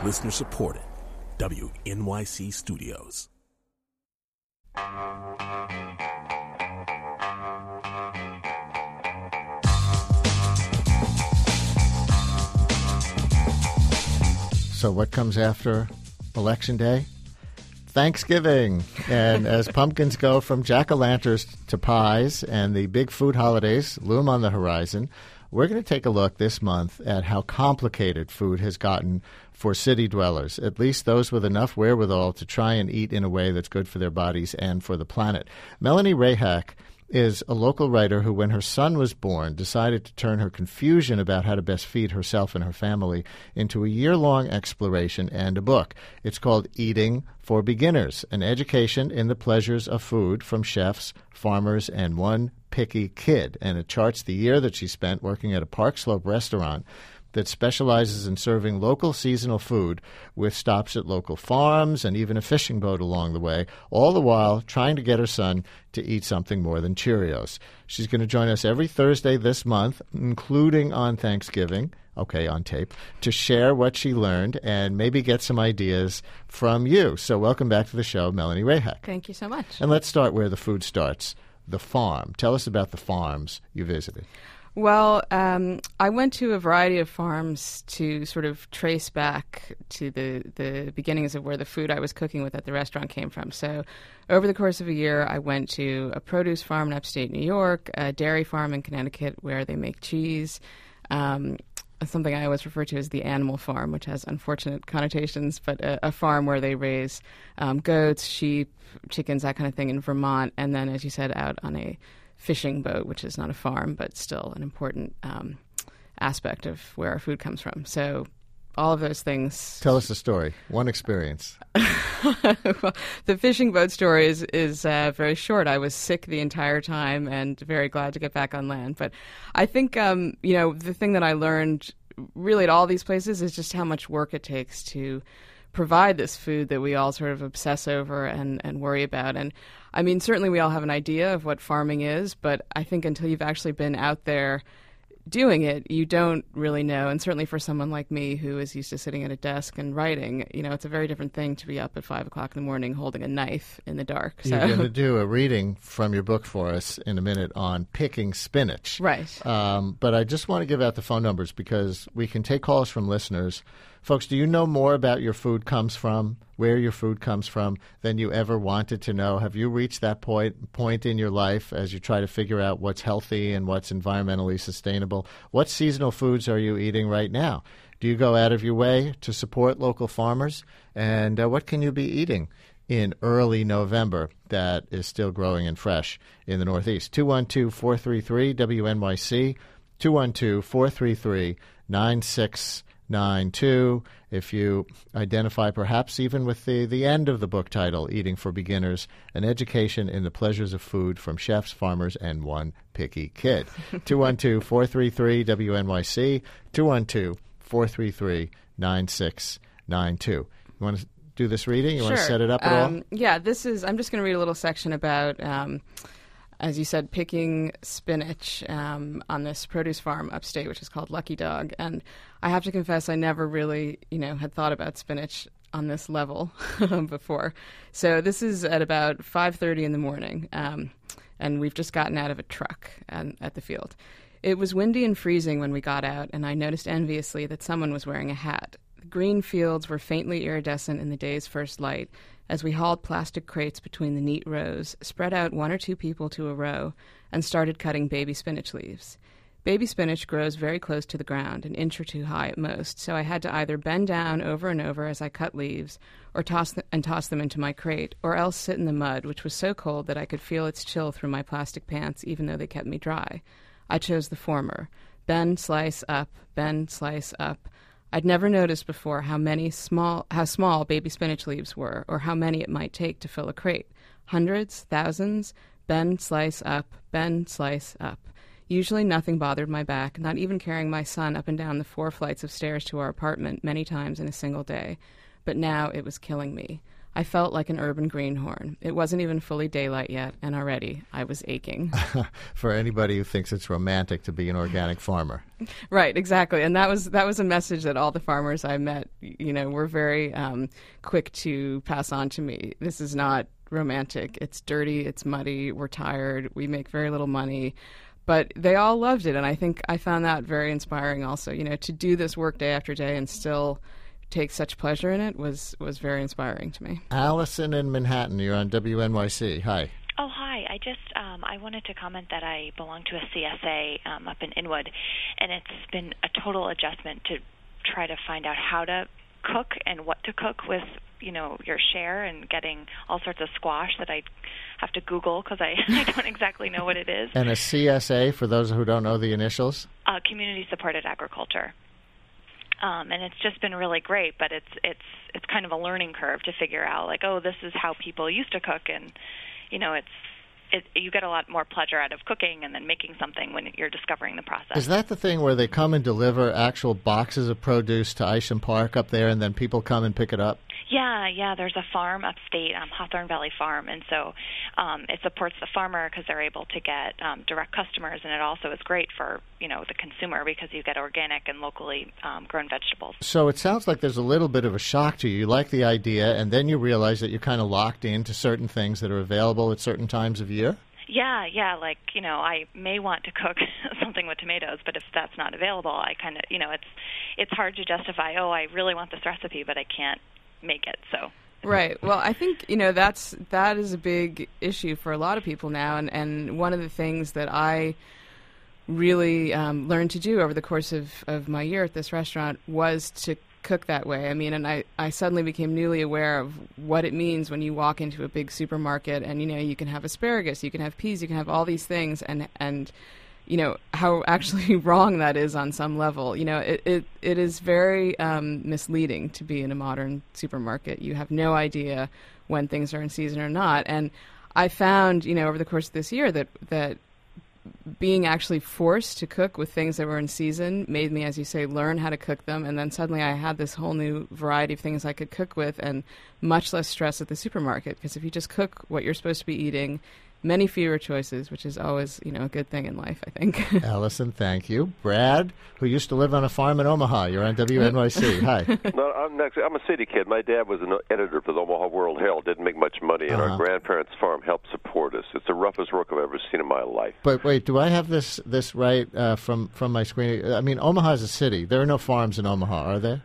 Listener supported. WNYC Studios. So what comes after Election Day? Thanksgiving. And as pumpkins go from jack-o'-lanterns to pies and the big food holidays loom on the horizon, we're going to take a look this month at how complicated food has gotten for city dwellers, at least those with enough wherewithal to try and eat in a way that's good for their bodies and for the planet. Melanie Rehak is a local writer who, when her son was born, decided to turn her confusion about how to best feed herself and her family into a year-long exploration and a book. It's called Eating for Beginners, an education in the pleasures of food from chefs, farmers, and one picky kid. And it charts the year that she spent working at a Park Slope restaurant that specializes in serving local seasonal food with stops at local farms and even a fishing boat along the way, all the while trying to get her son to eat something more than Cheerios. She's going to join us every Thursday this month, including on Thanksgiving, on tape, to share what she learned and maybe get some ideas from you. So welcome back to the show, Melanie Rehak. Thank you so much. And let's start where the food starts, the farm. Tell us about the farms you visited. Well, I went to a variety of farms to sort of trace back to the beginnings of where the food I was cooking with at the restaurant came from. So over the course of a year, I went to a produce farm in upstate New York, a dairy farm in Connecticut where they make cheese, something I always refer to as the animal farm, which has unfortunate connotations, but a farm where they raise goats, sheep, chickens, that kind of thing in Vermont, and then, as you said, out on a fishing boat, which is not a farm, but still an important aspect of where our food comes from. So all of those things. Tell us the story. One experience. Well, the fishing boat story is very short. I was sick the entire time and very glad to get back on land. But I think, the thing that I learned really at all these places is just how much work it takes to provide this food that we all sort of obsess over and worry about. And I mean, certainly we all have an idea of what farming is, but I think until you've actually been out there doing it, you don't really know. And certainly for someone like me who is used to sitting at a desk and writing, it's a very different thing to be up at 5 o'clock in the morning holding a knife in the dark. So. You're going to do a reading from your book for us in a minute on picking spinach. Right. But I just want to give out the phone numbers because we can take calls from listeners. Folks, do you know more about your food comes from, where your food comes from, than you ever wanted to know? Have you reached that point in your life as you try to figure out what's healthy and what's environmentally sustainable? What seasonal foods are you eating right now? Do you go out of your way to support local farmers? And what can you be eating in early November that is still growing and fresh in the Northeast? 212-433-WNYC, 212-433-9692. If you identify perhaps even with the end of the book title, Eating for Beginners, an education in the pleasures of food from chefs, farmers, and one picky kid. 212-433-WNYC, 212-433-9692. You want to do this reading? You want to set it up at all? Yeah, I'm just going to read a little section about as you said, picking spinach on this produce farm upstate, which is called Lucky Dog. And I have to confess, I never really, had thought about spinach on this level before. So this is at about 5:30 in the morning, and we've just gotten out of a truck at the field. It was windy and freezing when we got out, and I noticed enviously that someone was wearing a hat. The green fields were faintly iridescent in the day's first light, as we hauled plastic crates between the neat rows, spread out 1 or 2 people to a row, and started cutting baby spinach leaves. Baby spinach grows very close to the ground, an inch or 2 high at most, so I had to either bend down over and over as I cut leaves, or toss them into my crate, or else sit in the mud, which was so cold that I could feel its chill through my plastic pants, even though they kept me dry. I chose the former. Bend, slice up, bend, slice up. I'd never noticed before how small baby spinach leaves were, or how many it might take to fill a crate. Hundreds, thousands, bend, slice up, bend, slice up. Usually nothing bothered my back, not even carrying my son up and down the 4 flights of stairs to our apartment many times in a single day. But now it was killing me. I felt like an urban greenhorn. It wasn't even fully daylight yet, and already I was aching. For anybody who thinks it's romantic to be an organic farmer. Right, exactly. And that was a message that all the farmers I met, were very quick to pass on to me. This is not romantic. It's dirty, it's muddy, we're tired, we make very little money. But they all loved it, and I think I found that very inspiring also. To do this work day after day and still take such pleasure in it was very inspiring to me. Allison in Manhattan, you're on WNYC. Hi. Oh, hi. I just I wanted to comment that I belong to a CSA up in Inwood, and it's been a total adjustment to try to find out how to cook and what to cook with, your share, and getting all sorts of squash that I have to Google because I don't exactly know what it is. And a CSA, for those who don't know the initials? Community Supported Agriculture. And it's just been really great, but it's kind of a learning curve to figure out, like, oh, this is how people used to cook, and you get a lot more pleasure out of cooking and then making something when you're discovering the process. Is that the thing where they come and deliver actual boxes of produce to Isham Park up there, and then people come and pick it up? Yeah. There's a farm upstate, Hawthorne Valley Farm, and so it supports the farmer because they're able to get direct customers, and it also is great for the consumer because you get organic and locally grown vegetables. So it sounds like there's a little bit of a shock to you. You like the idea, and then you realize that you're kind of locked into certain things that are available at certain times of year? Yeah, like, I may want to cook something with tomatoes, but if that's not available, I kind of, it's hard to justify, I really want this recipe, but I can't make it, so. Right. Well, I think, that is a big issue for a lot of people now, and one of the things that I really learned to do over the course of my year at this restaurant was to cook that way. I mean, and I suddenly became newly aware of what it means when you walk into a big supermarket and, you can have asparagus, you can have peas, you can have all these things, and how actually wrong that is on some level. It is very misleading to be in a modern supermarket. You have no idea when things are in season or not. And I found, over the course of this year that being actually forced to cook with things that were in season made me, as you say, learn how to cook them. And then suddenly I had this whole new variety of things I could cook with and much less stress at the supermarket. Because if you just cook what you're supposed to be eating, many fewer choices, which is always, a good thing in life, I think. Allison, thank you. Brad, who used to live on a farm in Omaha. You're on WNYC. Hi. No, I'm a city kid. My dad was an editor for the Omaha World Herald. Didn't make much money, and our grandparents' farm helped support us. It's the roughest work I've ever seen in my life. But wait, do I have this right from my screen? I mean, Omaha is a city. There are no farms in Omaha, are there?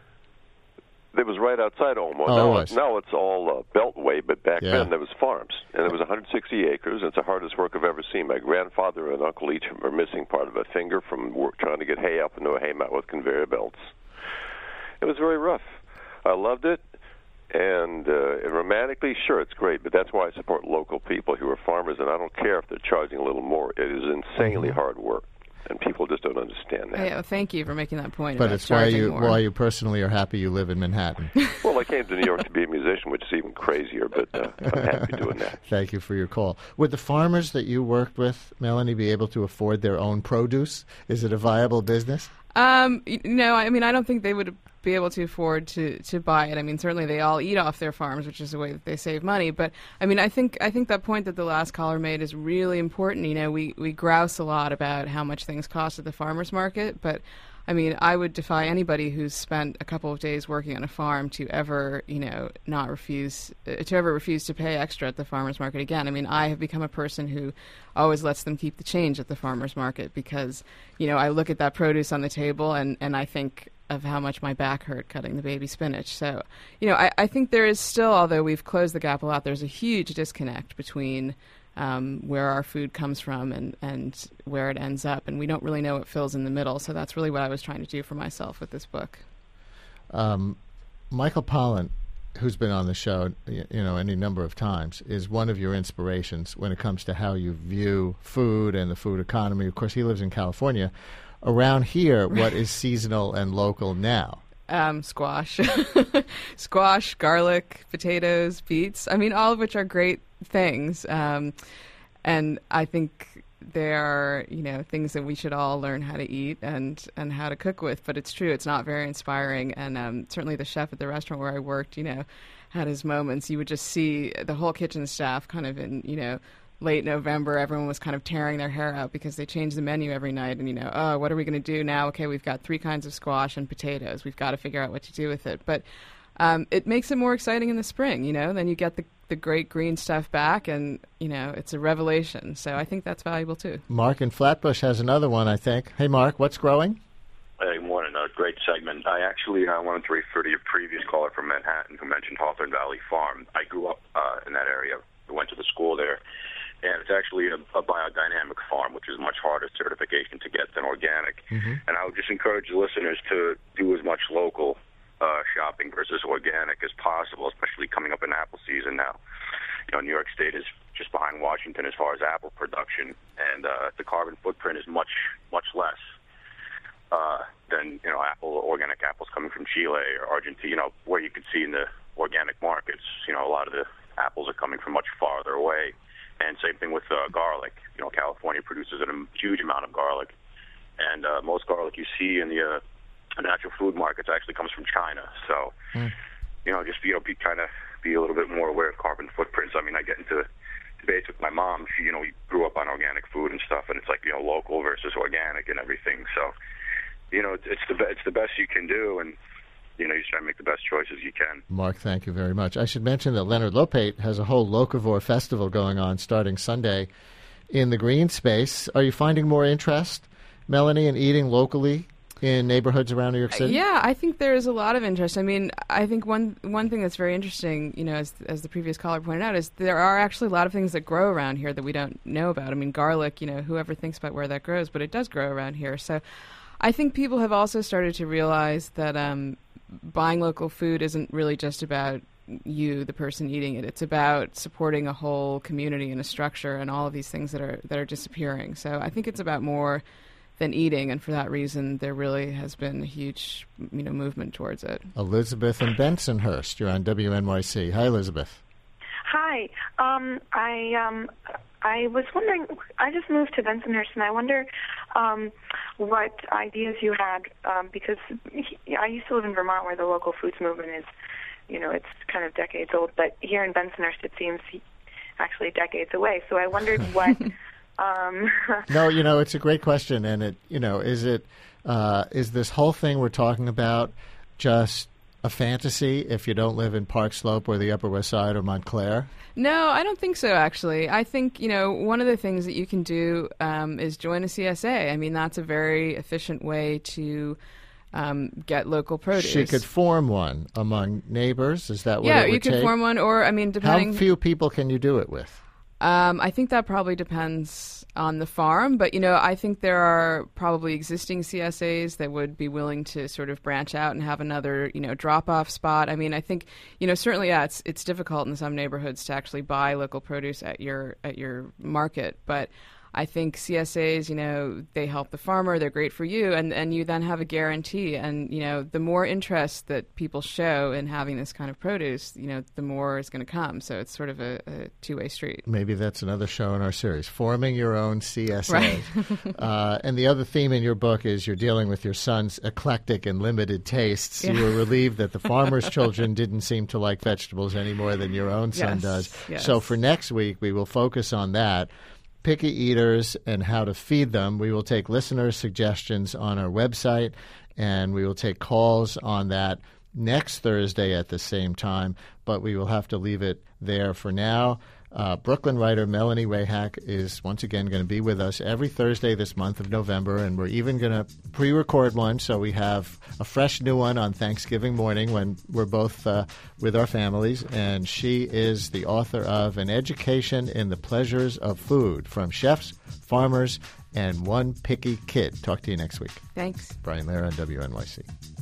It was right outside Omaha. Now it's all beltway, but back then there was farms, and it was 160 acres, and it's the hardest work I've ever seen. My grandfather and Uncle each are missing part of a finger from work trying to get hay up into a haymow with conveyor belts. It was very rough. I loved it, and romantically, sure, it's great, but that's why I support local people who are farmers, and I don't care if they're charging a little more. It is insanely hard work. And people just don't understand that. Yeah, thank you for making that point. But it's why you personally are happy you live in Manhattan. Well, I came to New York to be a musician, which is even crazier, but I'm happy doing that. Thank you for your call. Would the farmers that you worked with, Melanie, be able to afford their own produce? Is it a viable business? No, I mean, I don't think they would be able to afford to buy it. I mean, certainly they all eat off their farms, which is a way that they save money. But I mean, I think that point that the last caller made is really important. We grouse a lot about how much things cost at the farmers market, but I mean, I would defy anybody who's spent a couple of days working on a farm to ever, not refuse to pay extra at the farmers market again. I mean, I have become a person who always lets them keep the change at the farmers market because, I look at that produce on the table and I think of how much my back hurt cutting the baby spinach. So, I think there is still, although we've closed the gap a lot, there's a huge disconnect between where our food comes from and where it ends up. And we don't really know what fills in the middle. So that's really what I was trying to do for myself with this book. Michael Pollan, who's been on the show, any number of times, is one of your inspirations when it comes to how you view food and the food economy. Of course, he lives in California. Around here, what is seasonal and local now? Squash, garlic, potatoes, beets. I mean, all of which are great things. And I think they are, things that we should all learn how to eat and how to cook with. But it's true, it's not very inspiring. And certainly the chef at the restaurant where I worked, had his moments. You would just see the whole kitchen staff kind of in, late November, everyone was kind of tearing their hair out because they changed the menu every night. And, what are we going to do now? Okay, we've got 3 kinds of squash and potatoes. We've got to figure out what to do with it. But it makes it more exciting in the spring, Then you get the great green stuff back, and, it's a revelation. So I think that's valuable, too. Mark in Flatbush has another one, I think. Hey, Mark, what's growing? Hey, morning. Great segment. I wanted to refer to your previous caller from Manhattan who mentioned Hawthorne Valley Farm. I grew up in that area. I went to the school there. And it's actually a biodynamic farm, which is much harder certification to get than organic. Mm-hmm. And I would just encourage the listeners to do as much local shopping versus organic as possible, especially coming up in apple season now. New York State is just behind Washington as far as apple production, and the carbon footprint is much, much less than organic apples coming from Chile or Argentina, where you could see in the organic markets. A lot of the apples are coming from much farther away. And same thing with garlic. California produces a huge amount of garlic, and most garlic you see in the natural food markets actually comes from China. So, just be a little bit more aware of carbon footprints. I mean, I get into debates with my mom. She, we grew up on organic food and stuff, and it's like local versus organic and everything. So, it's the best you can do, and you just try to make the best choices you can. Mark, thank you very much. I should mention that Leonard Lopate has a whole Locavore festival going on starting Sunday in the green space. Are you finding more interest, Melanie, in eating locally in neighborhoods around New York City? Yeah, I think there's a lot of interest. I mean, I think one thing that's very interesting, as the previous caller pointed out, is there are actually a lot of things that grow around here that we don't know about. I mean, garlic, whoever thinks about where that grows, but it does grow around here. So I think people have also started to realize that buying local food isn't really just about you, the person eating it. It's about supporting a whole community and a structure and all of these things that are disappearing. So I think it's about more than eating, and for that reason, there really has been a huge, movement towards it. Elizabeth in Bensonhurst, you're on WNYC. Hi, Elizabeth. Hi. I was wondering, I just moved to Bensonhurst, and I wonder what ideas you had, because I used to live in Vermont, where the local foods movement is, it's kind of decades old, but here in Bensonhurst it seems actually decades away. So I wondered what... No, it's a great question, and is this whole thing we're talking about just a fantasy if you don't live in Park Slope or the Upper West Side or Montclair? No, I don't think so, actually. I think, one of the things that you can do is join a CSA. I mean, that's a very efficient way to get local produce. She could form one among neighbors. Is that what it would take? Yeah, you could form one, or, depending... How few people can you do it with? I think that probably depends on the farm, but, I think there are probably existing CSAs that would be willing to sort of branch out and have another, drop-off spot. I mean, I think, certainly, yeah, it's difficult in some neighborhoods to actually buy local produce at your market, but I think CSAs, they help the farmer, they're great for you, and you then have a guarantee. And, the more interest that people show in having this kind of produce, the more is going to come. So it's sort of a two-way street. Maybe that's another show in our series, Forming Your Own CSA. Right. And the other theme in your book is you're dealing with your son's eclectic and limited tastes. Yeah. You were relieved that the farmer's children didn't seem to like vegetables any more than your own son does. Yes. So for next week, we will focus on that. Picky eaters and how to feed them. We will take listeners' suggestions on our website, and we will take calls on that next Thursday at the same time, but we will have to leave it there for now. Brooklyn writer Melanie Wayhack is once again going to be with us every Thursday this month of November, and we're even going to pre-record one so we have a fresh new one on Thanksgiving morning when we're both with our families. And she is the author of An Education in the Pleasures of Food, From Chefs, Farmers, and One Picky Kid. Talk to you next week. Thanks. Brian Lehrer on WNYC.